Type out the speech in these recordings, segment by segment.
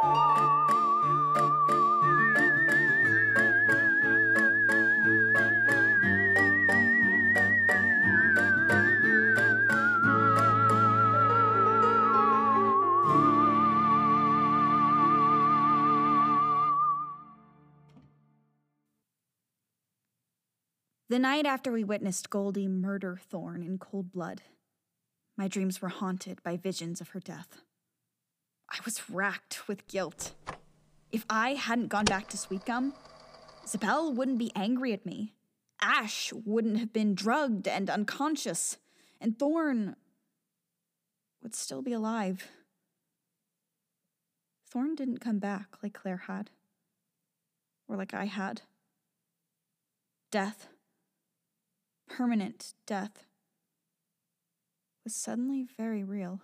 The night after we witnessed Goldie murder Thorn in cold blood, my dreams were haunted by visions of her death. I was racked with guilt. If I hadn't gone back to Sweet Gum, Zabel wouldn't be angry at me. Ash wouldn't have been drugged and unconscious, and Thorn would still be alive. Thorn didn't come back like Claire had, or like I had. Death, permanent death, was suddenly very real.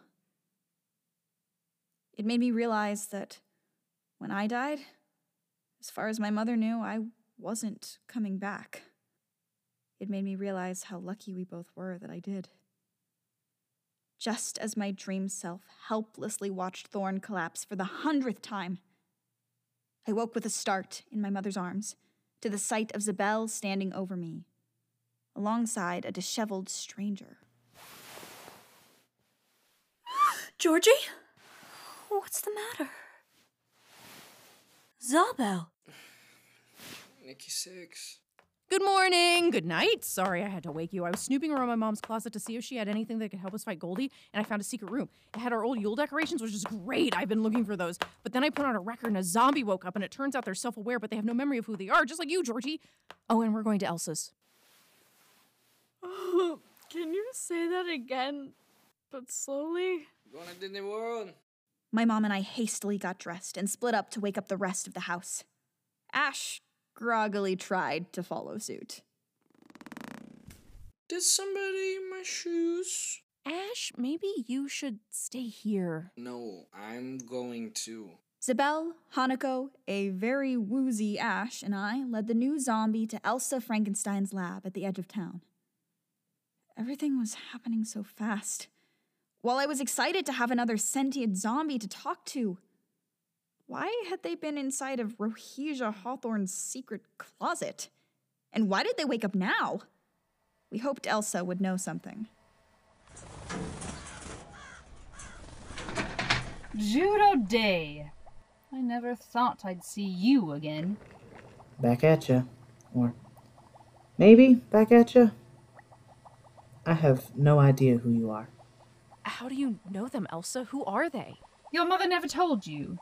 It made me realize that when I died, as far as my mother knew, I wasn't coming back. It made me realize how lucky we both were that I did. Just as my dream self helplessly watched Thorn collapse for the 100th time, I woke with a start in my mother's arms to the sight of Zabel standing over me, alongside a disheveled stranger. Georgie? What's the matter? Zabel. Nikki 6. Good morning, good night. Sorry I had to wake you. I was snooping around my mom's closet to see if she had anything that could help us fight Goldie, and I found a secret room. It had our old Yule decorations, which is great. I've been looking for those. But then I put on a record and a zombie woke up, and it turns out they're self-aware, but they have no memory of who they are, just like you, Georgie. Oh, and we're going to Elsa's. Oh, can you say that again, but slowly? Going to Disney World. My mom and I hastily got dressed and split up to wake up the rest of the house. Ash groggily tried to follow suit. Did somebody in my shoes? Ash, maybe you should stay here. No, I'm going to. Zabel, Hanako, a very woozy Ash, and I led the new zombie to Elsa Frankenstein's lab at the edge of town. Everything was happening so fast. While I was excited to have another sentient zombie to talk to, why had they been inside of Rohesia Hawthorne's secret closet? And why did they wake up now? We hoped Elsa would know something. Judo Day. I never thought I'd see you again. Back at ya. Or maybe back at ya. I have no idea who you are. How do you know them, Elsa? Who are they? Your mother never told you.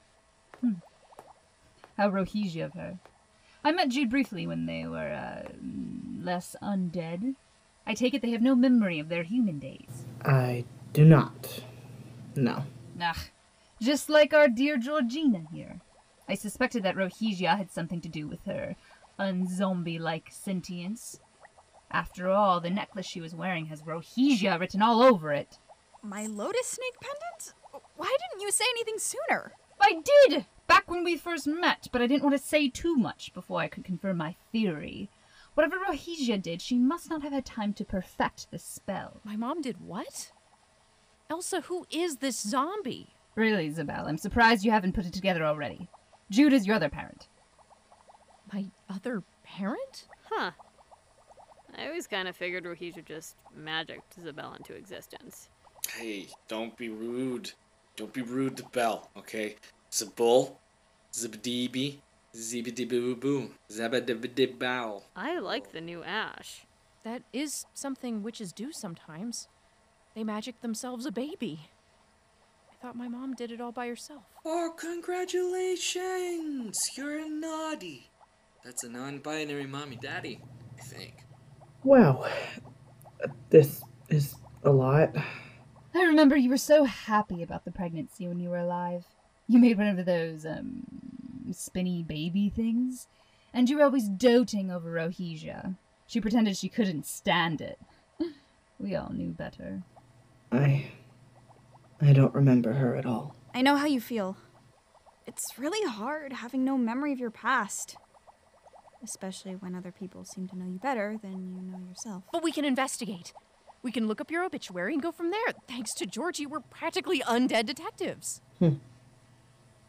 How Rohesia of her. I met Jude briefly when they were, less undead. I take it they have no memory of their human days. I do not. No. Ugh. Just like our dear Georgina here. I suspected that Rohesia had something to do with her unzombie-like sentience. After all, the necklace she was wearing has Rohesia written all over it. My lotus snake pendant? Why didn't you say anything sooner? I did! Back when we first met, but I didn't want to say too much before I could confirm my theory. Whatever Rohesia did, she must not have had time to perfect the spell. My mom did what? Elsa, who is this zombie? Really, Zabel, I'm surprised you haven't put it together already. Jude is your other parent. My other parent? Huh. I always kind of figured Rohesia just magicked Zabel into existence. Hey, don't be rude. Don't be rude to Belle, okay? Zabul, Zibdibi, Zibidiboo, Zabadibidibbow. I like the new Ash. That is something witches do sometimes. They magic themselves a baby. I thought my mom did it all by herself. Oh, congratulations! You're a naughty. That's a non-binary mommy-daddy, I think. Wow. This is a lot. I remember you were so happy about the pregnancy when you were alive. You made one of those, spinny baby things. And you were always doting over Rohesia. She pretended she couldn't stand it. We all knew better. I don't remember her at all. I know how you feel. It's really hard having no memory of your past. Especially when other people seem to know you better than you know yourself. But we can investigate. We can look up your obituary and go from there. Thanks to Georgie, we're practically undead detectives.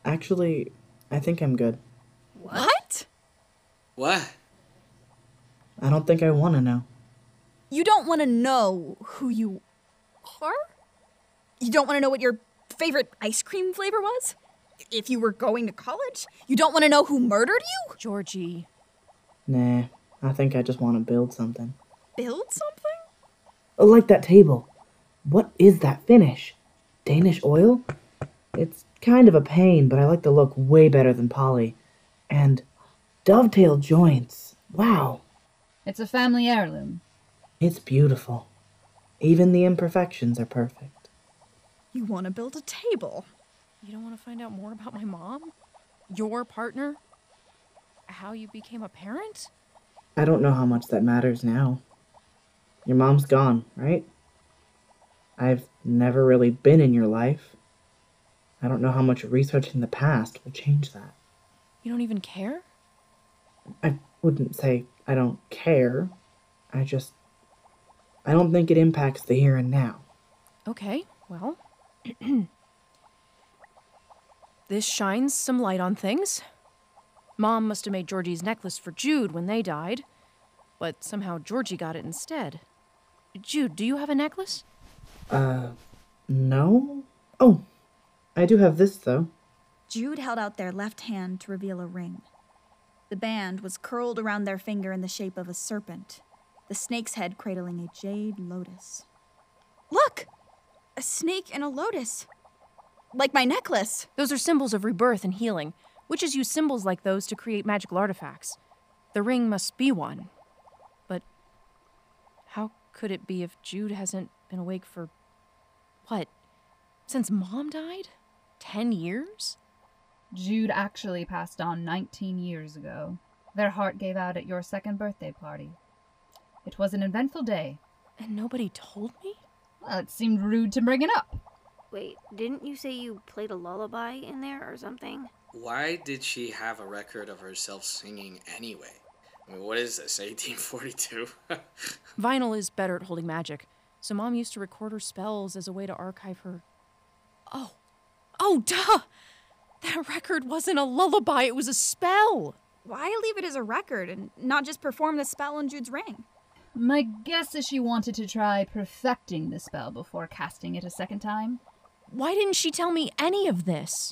Actually, I think I'm good. What? What? I don't think I want to know. You don't want to know who you are? You don't want to know what your favorite ice cream flavor was? If you were going to college? You don't want to know who murdered you? Georgie. Nah, I think I just want to build something. Build something? Like that table. What is that finish? Danish oil? It's kind of a pain, but I like the look way better than poly. And dovetail joints. Wow. It's a family heirloom. It's beautiful. Even the imperfections are perfect. You want to build a table? You don't want to find out more about my mom? Your partner? How you became a parent? I don't know how much that matters now. Your mom's gone, right? I've never really been in your life. I don't know how much researching the past will change that. You don't even care? I wouldn't say I don't care. I don't think it impacts the here and now. Okay, well. This shines some light on things. Mom must have made Georgie's necklace for Jude when they died, but somehow Georgie got it instead. Jude, do you have a necklace? No? Oh, I do have this, though. Jude held out their left hand to reveal a ring. The band was curled around their finger in the shape of a serpent, the snake's head cradling a jade lotus. Look! A snake and a lotus. Like my necklace. Those are symbols of rebirth and healing. Witches use symbols like those to create magical artifacts. The ring must be one. But how could it be if Jude hasn't been awake for, what, since Mom died? 10 years? Jude actually passed on 19 years ago. Their heart gave out at your second birthday party. It was an eventful day. And nobody told me? Well, it seemed rude to bring it up. Wait, didn't you say you played a lullaby in there or something? Why did she have a record of herself singing anyway? I mean, what is this, 1842? Vinyl is better at holding magic, so Mom used to record her spells as a way to archive her. Oh, duh! That record wasn't a lullaby, it was a spell! Why leave it as a record and not just perform the spell on Jude's ring? My guess is she wanted to try perfecting the spell before casting it a second time. Why didn't she tell me any of this?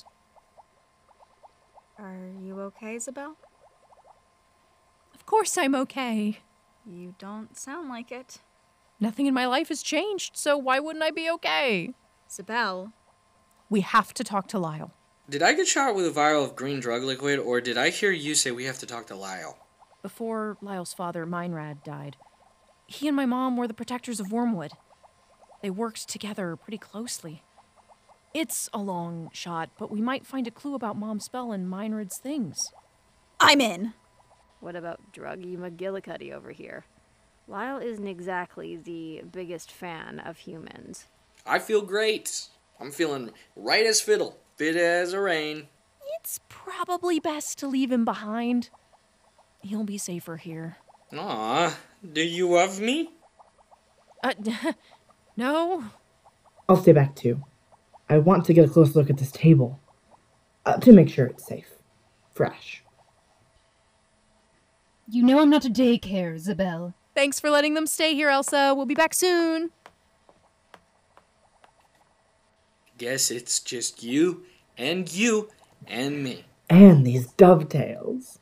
Are you okay, Isabel? Of course I'm okay. You don't sound like it. Nothing in my life has changed, so why wouldn't I be okay? Isabel. We have to talk to Lyle. Did I get shot with a vial of green drug liquid, or did I hear you say we have to talk to Lyle? Before Lyle's father, Meinrad, died, he and my mom were the protectors of Wormwood. They worked together pretty closely. It's a long shot, but we might find a clue about Mom's spell and Meinrad's things. I'm in. What about Druggy McGillicuddy over here? Lyle isn't exactly the biggest fan of humans. I feel great. I'm feeling right as fiddle, fit as a rain. It's probably best to leave him behind. He'll be safer here. Aw, do you love me? No. I'll stay back too. I want to get a close look at this table. To make sure it's safe. Fresh. You know I'm not a daycare, Isabel. Thanks for letting them stay here, Elsa. We'll be back soon. Guess it's just you and me. And these dovetails.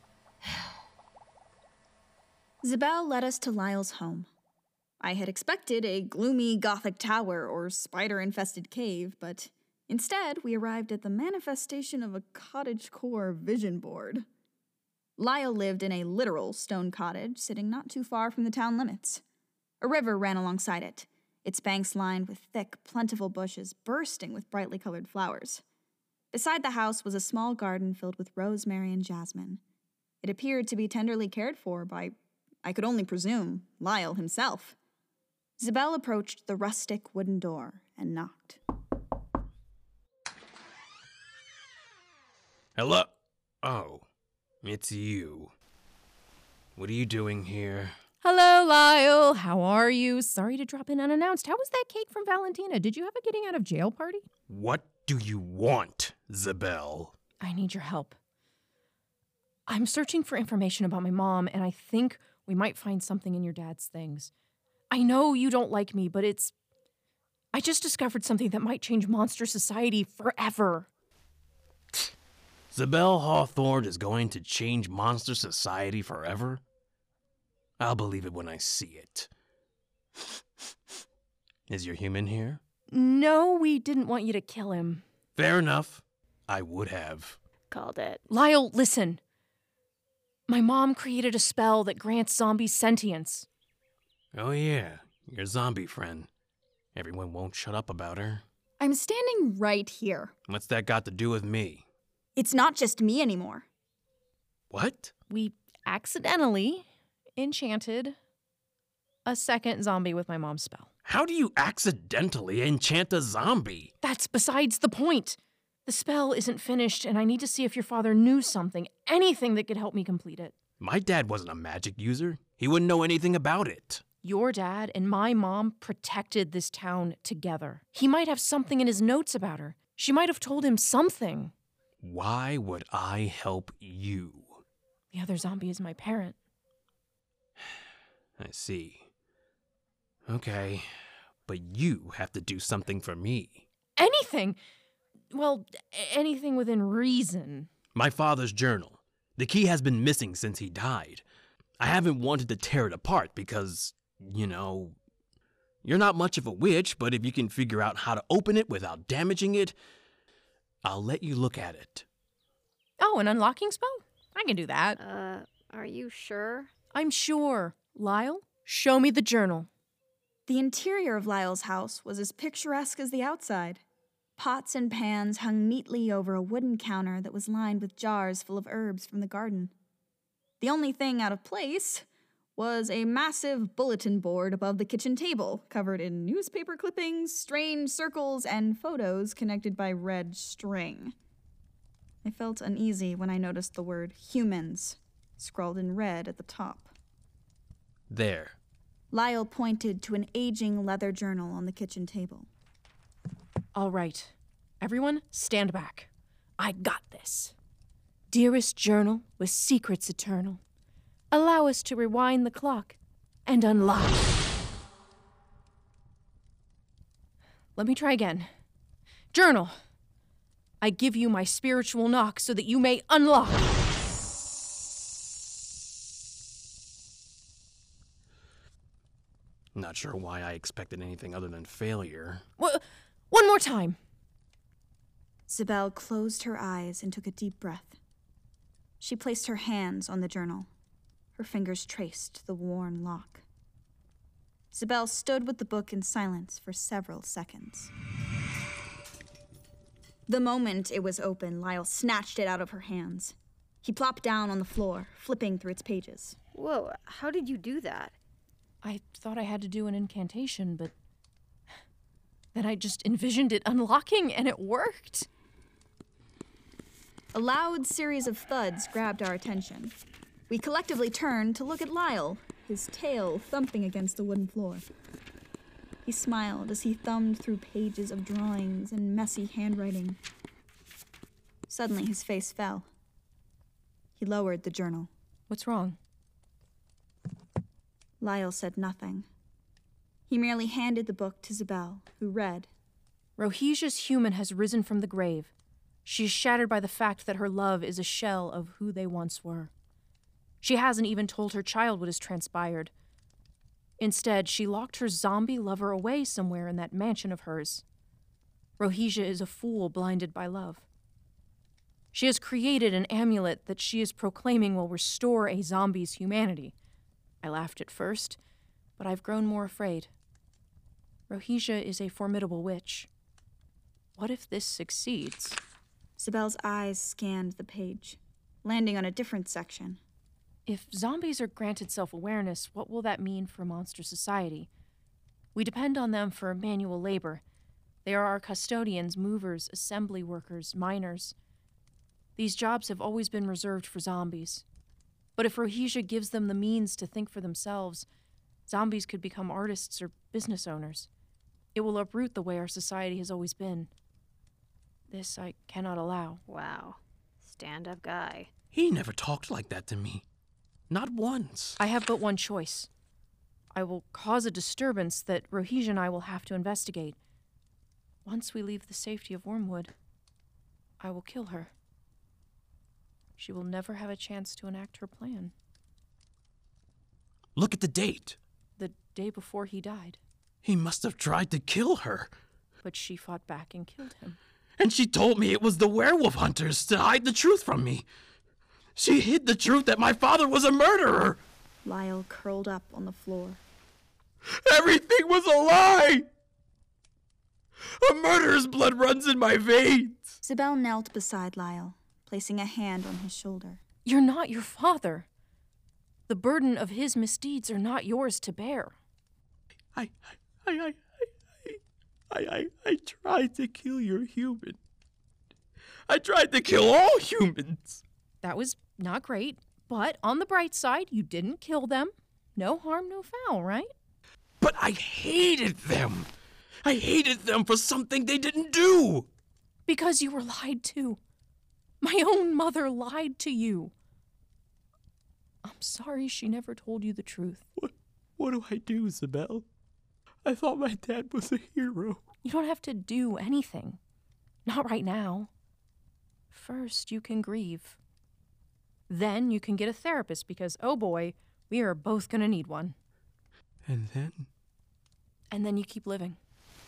Isabel led us to Lyle's home. I had expected a gloomy Gothic tower or spider-infested cave, but instead we arrived at the manifestation of a cottagecore vision board. Lyle lived in a literal stone cottage sitting not too far from the town limits. A river ran alongside it, its banks lined with thick, plentiful bushes bursting with brightly colored flowers. Beside the house was a small garden filled with rosemary and jasmine. It appeared to be tenderly cared for by, I could only presume, Lyle himself. Isabel approached the rustic wooden door and knocked. Hello? Oh, it's you. What are you doing here? Hello, Lyle. How are you? Sorry to drop in unannounced. How was that cake from Valentina? Did you have a getting out of jail party? What do you want, Zabel? I need your help. I'm searching for information about my mom, and I think we might find something in your dad's things. I know you don't like me, but I just discovered something that might change Monster Society forever. Zabel Hawthorne is going to change Monster Society forever? I'll believe it when I see it. Is your human here? No, we didn't want you to kill him. Fair enough. I would have. Called it. Lyle, listen. My mom created a spell that grants zombies sentience. Oh yeah, your zombie friend. Everyone won't shut up about her. I'm standing right here. What's that got to do with me? It's not just me anymore. What? We accidentally enchanted a second zombie with my mom's spell. How do you accidentally enchant a zombie? That's besides the point. The spell isn't finished, and I need to see if your father knew something, anything that could help me complete it. My dad wasn't a magic user. He wouldn't know anything about it. Your dad and my mom protected this town together. He might have something in his notes about her. She might have told him something. Why would I help you? The other zombie is my parent. I see. Okay, but you have to do something for me. Anything! Well, anything within reason. My father's journal. The key has been missing since he died. I haven't wanted to tear it apart because, you know, you're not much of a witch, but if you can figure out how to open it without damaging it, I'll let you look at it. Oh, an unlocking spell? I can do that. Are you sure? I'm sure. Lyle, show me the journal. The interior of Lyle's house was as picturesque as the outside. Pots and pans hung neatly over a wooden counter that was lined with jars full of herbs from the garden. The only thing out of place was a massive bulletin board above the kitchen table, covered in newspaper clippings, strange circles, and photos connected by red string. I felt uneasy when I noticed the word humans scrawled in red at the top. There. Lyle pointed to an aging leather journal on the kitchen table. All right. Everyone, stand back. I got this. Dearest journal with secrets eternal, allow us to rewind the clock and unlock. Let me try again. Journal, I give you my spiritual knock so that you may unlock. Not sure why I expected anything other than failure. One more time. Zabel closed her eyes and took a deep breath. She placed her hands on the journal. Her fingers traced the worn lock. Zabel stood with the book in silence for several seconds. The moment it was open, Lyle snatched it out of her hands. He plopped down on the floor, flipping through its pages. Whoa, how did you do that? I thought I had to do an incantation, but then I just envisioned it unlocking and it worked. A loud series of thuds grabbed our attention. We collectively turned to look at Lyle, his tail thumping against the wooden floor. He smiled as he thumbed through pages of drawings and messy handwriting. Suddenly, his face fell. He lowered the journal. What's wrong? Lyle said nothing. He merely handed the book to Zabel, who read. Rohisia's human has risen from the grave. She is shattered by the fact that her love is a shell of who they once were. She hasn't even told her child what has transpired. Instead, she locked her zombie lover away somewhere in that mansion of hers. Rohisia is a fool blinded by love. She has created an amulet that she is proclaiming will restore a zombie's humanity. I laughed at first, but I've grown more afraid. Rohisia is a formidable witch. What if this succeeds? Zabel's eyes scanned the page, landing on a different section. If zombies are granted self-awareness, what will that mean for Monster Society? We depend on them for manual labor. They are our custodians, movers, assembly workers, miners. These jobs have always been reserved for zombies. But if Rohisia gives them the means to think for themselves, zombies could become artists or business owners. It will uproot the way our society has always been. This I cannot allow. Wow. Stand-up guy. He never talked like that to me. Not once. I have but one choice. I will cause a disturbance that Rohesia and I will have to investigate. Once we leave the safety of Wormwood, I will kill her. She will never have a chance to enact her plan. Look at the date. The day before he died. He must have tried to kill her. But she fought back and killed him. And she told me it was the werewolf hunters to hide the truth from me. She hid the truth that my father was a murderer. Lyle curled up on the floor. Everything was a lie. A murderer's blood runs in my veins. Zabel knelt beside Lyle, placing a hand on his shoulder. You're not your father. The burden of his misdeeds are not yours to bear. I tried to kill your human. I tried to kill all humans. That was not great, but on the bright side, you didn't kill them. No harm, no foul, right? But I hated them. I hated them for something they didn't do. Because you were lied to. My own mother lied to you. I'm sorry she never told you the truth. What do I do, Zabel? I thought my dad was a hero. You don't have to do anything. Not right now. First, you can grieve. Then you can get a therapist because, oh boy, we are both gonna need one. And then? And then you keep living.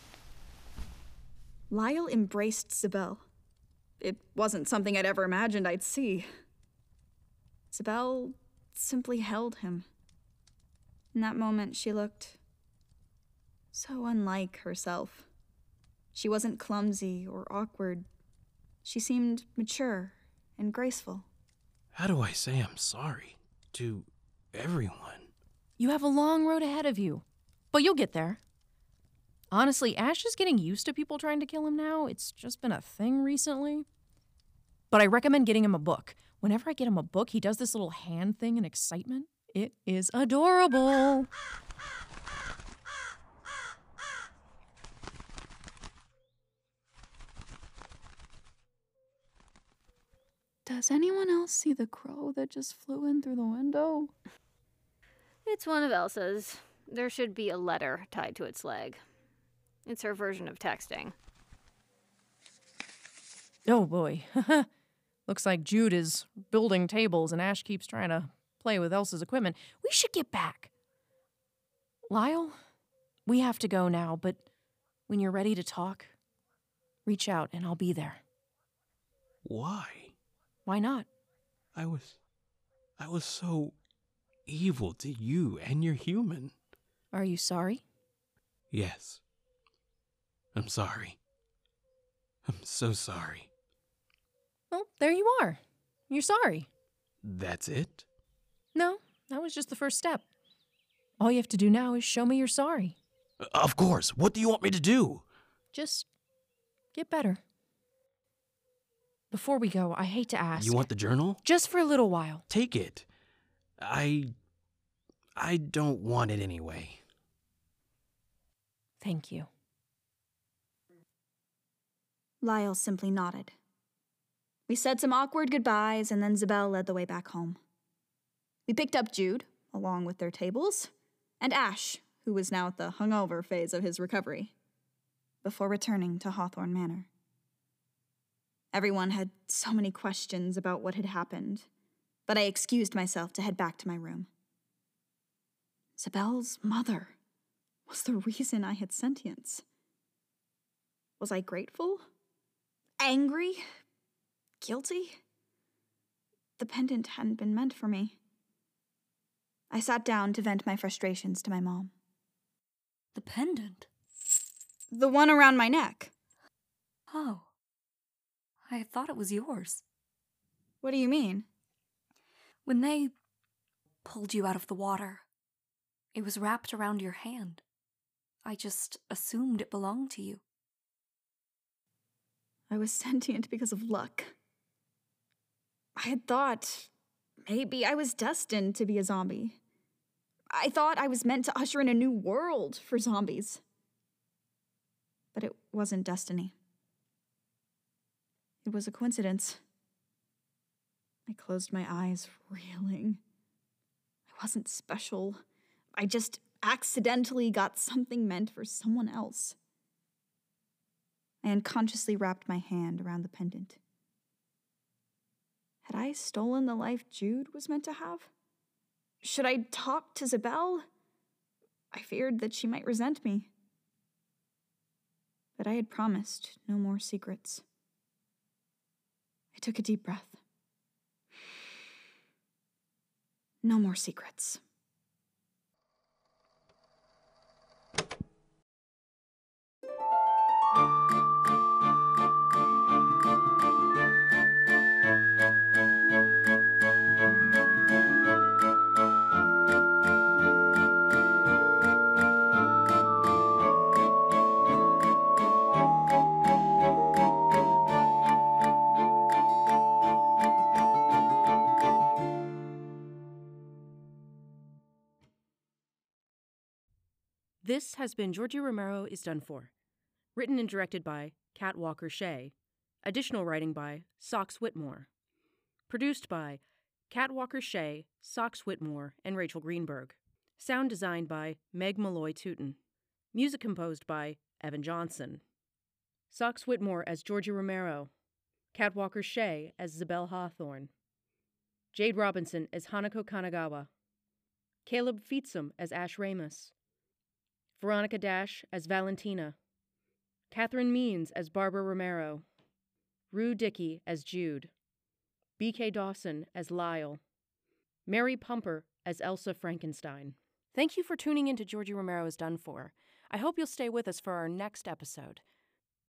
Lyle embraced Zabel. It wasn't something I'd ever imagined I'd see. Zabel simply held him. In that moment, she looked so unlike herself. She wasn't clumsy or awkward. She seemed mature and graceful. How do I say I'm sorry to everyone? You have a long road ahead of you, but you'll get there. Honestly, Ash is getting used to people trying to kill him now. It's just been a thing recently. But I recommend getting him a book. Whenever I get him a book, he does this little hand thing in excitement. It is adorable. Does anyone else see the crow that just flew in through the window? It's one of Elsa's. There should be a letter tied to its leg. It's her version of texting. Oh boy. Looks like Jude is building tables and Ash keeps trying to play with Elsa's equipment. We should get back. Lyle, we have to go now, but when you're ready to talk, reach out and I'll be there. Why? Why not? I was so evil to you and your human. Are you sorry? Yes. I'm sorry. I'm so sorry. Well, there you are. You're sorry. That's it? No, that was just the first step. All you have to do now is show me you're sorry. Of course. What do you want me to do? Just get better. Before we go, I hate to ask. You want the journal? Just for a little while. Take it. I don't want it anyway. Thank you. Lyle simply nodded. We said some awkward goodbyes, and then Zabel led the way back home. We picked up Jude, along with their tables, and Ash, who was now at the hungover phase of his recovery, before returning to Hawthorne Manor. Everyone had so many questions about what had happened, but I excused myself to head back to my room. Zabel's mother was the reason I had sentience. Was I grateful? Angry? Guilty? The pendant hadn't been meant for me. I sat down to vent my frustrations to my mom. The pendant? The one around my neck. Oh. I thought it was yours. What do you mean? When they pulled you out of the water, it was wrapped around your hand. I just assumed it belonged to you. I was sentient because of luck. I had thought maybe I was destined to be a zombie. I thought I was meant to usher in a new world for zombies. But it wasn't destiny. It was a coincidence. I closed my eyes, reeling. I wasn't special. I just accidentally got something meant for someone else. I unconsciously wrapped my hand around the pendant. Had I stolen the life Jude was meant to have? Should I talk to Zabel? I feared that she might resent me. But I had promised no more secrets. I took a deep breath. No more secrets. This has been Georgie Romero is Done For. Written and directed by Kat Walker-Shea. Additional writing by Sox Whitmore. Produced by Kat Walker-Shea, Sox Whitmore, and Rachel Greenberg. Sound designed by Meg Malloy Tootin. Music composed by Evan Johnson. Sox Whitmore as Georgie Romero. Kat Walker-Shea as Zabel Hawthorne. Jade Robinson as Hanako Kanagawa. Caleb Feetsum as Ash Ramus. Veronica Dash as Valentina. Catherine Means as Barbara Romero. Rue Dickey as Jude. B.K. Dawson as Lyle. Mary Pumper as Elsa Frankenstein. Thank you for tuning in to Georgie Romero is Done For. I hope you'll stay with us for our next episode.